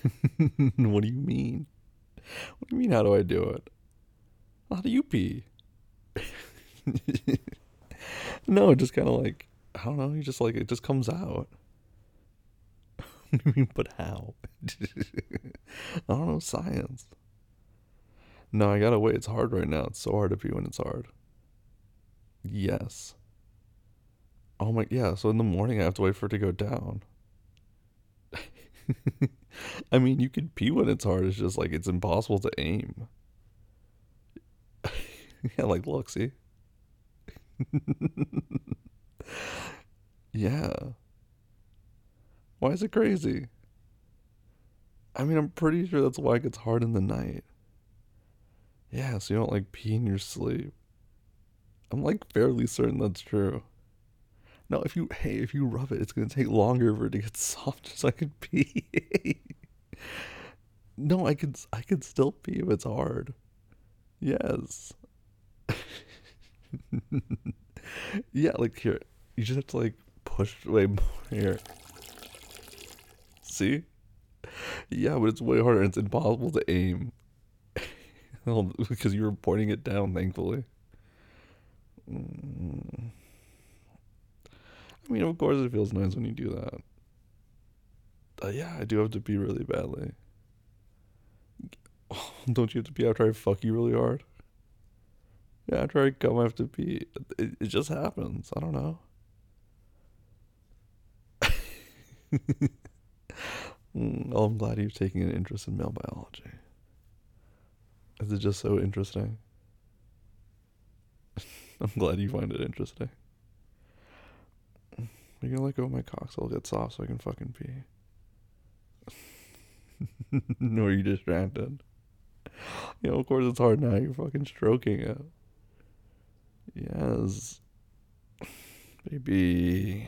What do you mean? What do you mean, how do I do it? How do you pee? No, just kind of like, I don't know, you just like, it just comes out. What do you mean, but how? I don't know, science. No, I gotta wait. It's hard right now. It's so hard to pee when it's hard. Yes. Oh my, yeah. So in the morning, I have to wait for it to go down. I mean, you could pee when it's hard. It's just like it's impossible to aim. Yeah, like look, see. Yeah. Why is it crazy? I mean, I'm pretty sure that's why it gets hard in the night. Yeah, so you don't like pee in your sleep. I'm like fairly certain that's true. No, if you rub it, it's gonna take longer for it to get soft so I could pee. No, I could still pee if it's hard. Yes. Yeah, like here, you just have to like push way more here. See? Yeah, but it's way harder. And it's impossible to aim. Well, because you were pointing it down, thankfully. Mm. I mean, of course, it feels nice when you do that. Yeah, I do have to pee really badly. Don't you have to pee after I fuck you really hard? Yeah, after I come, I have to pee. It just happens. I don't know. Oh, I'm glad you've taken an interest in male biology. Is it just so interesting? I'm glad you find it interesting. You're gonna let go of my cock so I'll get soft so I can fucking pee. No, are you distracted? You know, of course it's hard now. You're fucking stroking it. Yes, baby.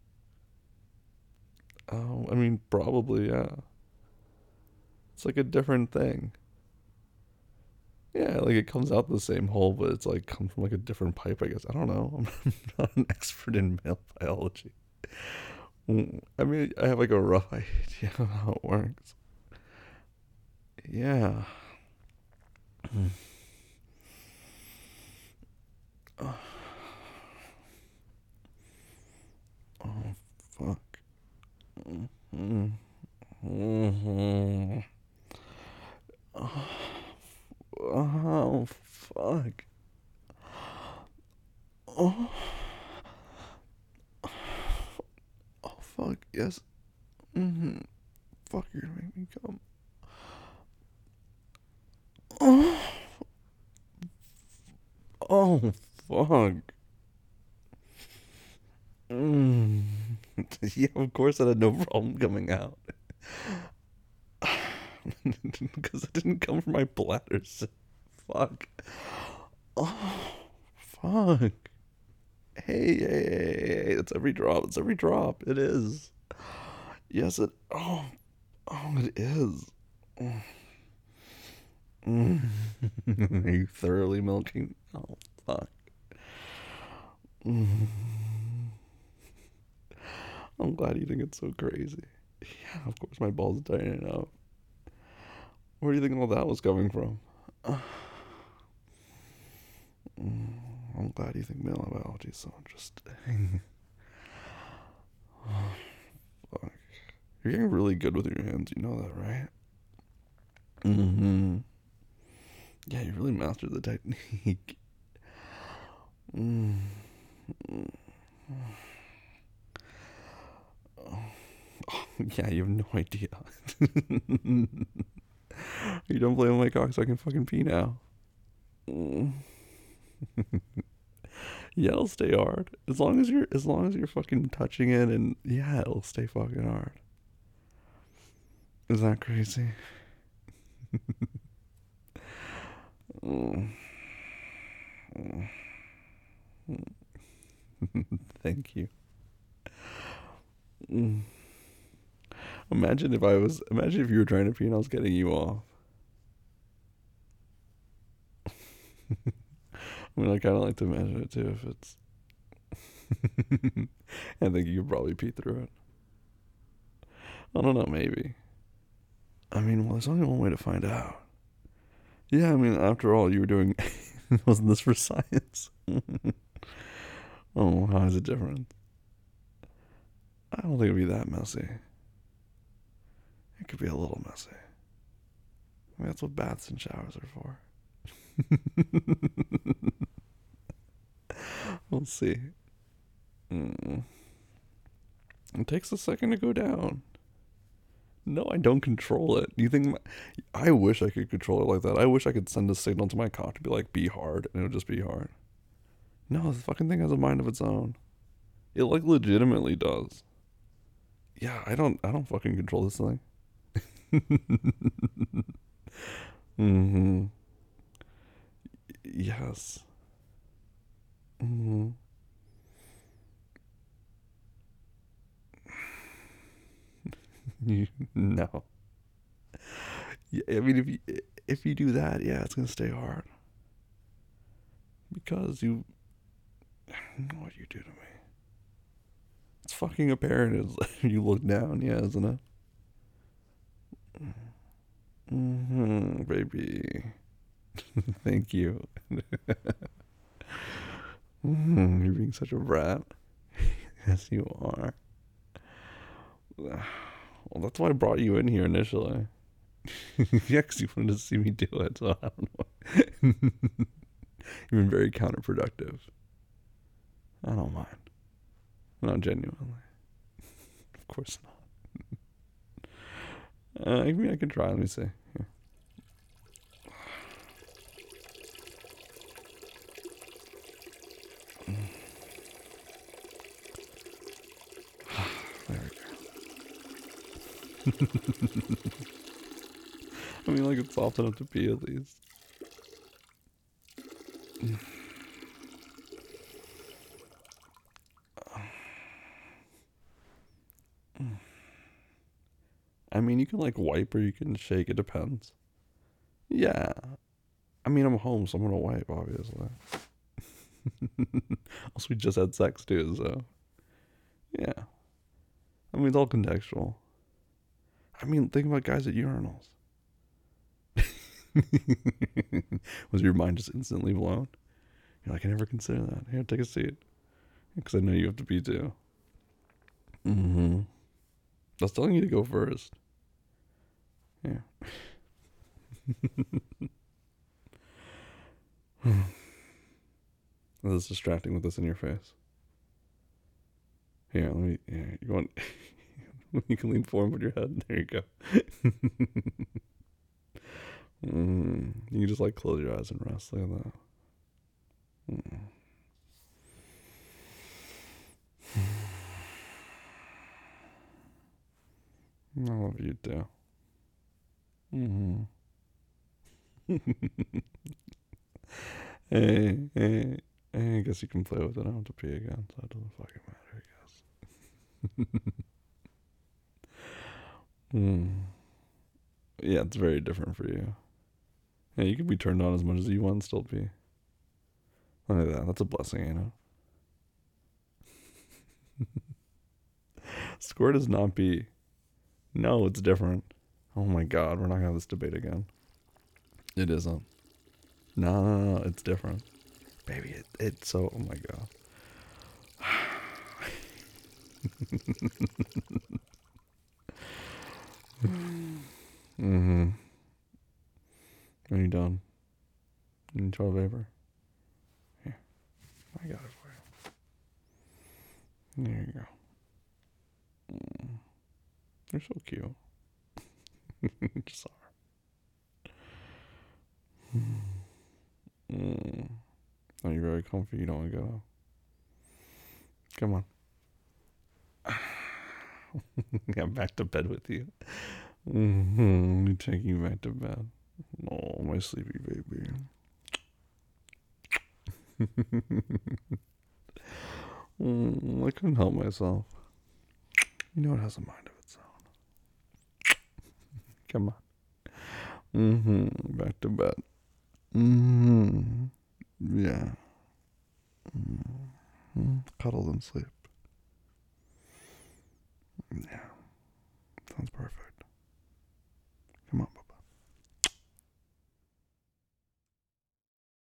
Oh, I mean, probably, yeah. It's like a different thing. Yeah, like it comes out the same hole, but it's like comes from like a different pipe, I guess. I don't know. I'm not an expert in male biology. I mean, I have like a rough idea of how it works. Yeah. Oh, fuck. Mm-hmm. Oh, fuck. Oh, oh, fuck. Yes. Mm-hmm. Fuck, you're gonna make me come. Oh, oh, fuck. Mm. Yeah, of course I had no problem coming out. Because it didn't come from my bladder. So fuck. Oh, fuck. Hey, it's every drop. It's every drop. It is. Yes, it. Oh, it is. Mm. Are you thoroughly milking? Oh, fuck. Mm. I'm glad you think it's so crazy. Yeah, of course my balls are tightening up. Where do you think all that was coming from? Mm, I'm glad you think male biology is so interesting. Fuck. You're getting really good with your hands, you know that, right? Mm-hmm. Yeah, you really mastered the technique. Mm. Oh, yeah, you have no idea. You don't play with my cock so I can fucking pee now. Mm. Yeah, it'll stay hard. As long as you're fucking touching it and yeah, it'll stay fucking hard. Is that crazy? Mm. Thank you. Mm. Imagine if you were trying to pee and I was getting you off. I mean, I kind of like to imagine it too if it's. I think you could probably pee through it. I don't know, maybe. I mean, well, there's only one way to find out. Yeah, I mean, after all, you were doing. Wasn't this for science? Oh, how is it different? I don't think it'd be that messy. It could be a little messy. I mean, that's what baths and showers are for. We'll see. Mm. It takes a second to go down. No, I don't control it. You think I wish I could control it like that. I wish I could send a signal to my cock to be like, be hard, and it would just be hard. No, the fucking thing has a mind of its own. It like legitimately does. Yeah, I don't fucking control this thing. Mm-hmm. Yes. Mm-hmm. No. Yeah, I mean, if you do that, yeah, it's gonna stay hard because you know what you do to me. It's fucking apparent as you look down, yeah, isn't it? Mm-hmm, baby. Thank you. You're being such a brat. Yes, you are. Well, that's why I brought you in here initially. Yeah, because you wanted to see me do it, so I don't know. You've been very counterproductive. I don't mind. No, genuinely. Of course not. I mean, I can try. Let me see. Here. There we go. I mean, like, it's soft enough to pee at least. I mean, you can, like, wipe or you can shake. It depends. Yeah. I mean, I'm home, so I'm gonna wipe, obviously. Also, we just had sex, too, so. Yeah. I mean, it's all contextual. I mean, think about guys at urinals. Was your mind just instantly blown? You're like, I never considered that. Here, take a seat. Because I know you have to pee too. Mm-hmm. I was telling you to go first. Yeah. This is distracting with this in your face. Here, let me. Yeah, you want. You can lean forward with your head. There you go. You can just like close your eyes and rest. Look at that. I love you too. Mm-hmm. Hey, I guess you can play with it. I don't have to pee again, so it doesn't fucking matter, I guess. Yeah, it's very different for you. Yeah, you can be turned on as much as you want and still pee. Look at that. That's a blessing, you know? Squirt is not pee. No, it's different. Oh my god, we're not gonna have this debate again. It isn't. No, it's different. Baby, it's so. Oh my god. Mm-hmm. Are you done? You need toilet paper? Here, I got it for you. There you go. You're so cute. Just are. Are you very comfy? You don't want to go? Come on. Yeah, back to bed with you. Let me take you back to bed. Oh, my sleepy baby. I couldn't help myself. You know it has a mind of its own. Come on. Back to bed. Yeah. Cuddle and sleep. Yeah. Sounds perfect. Come on.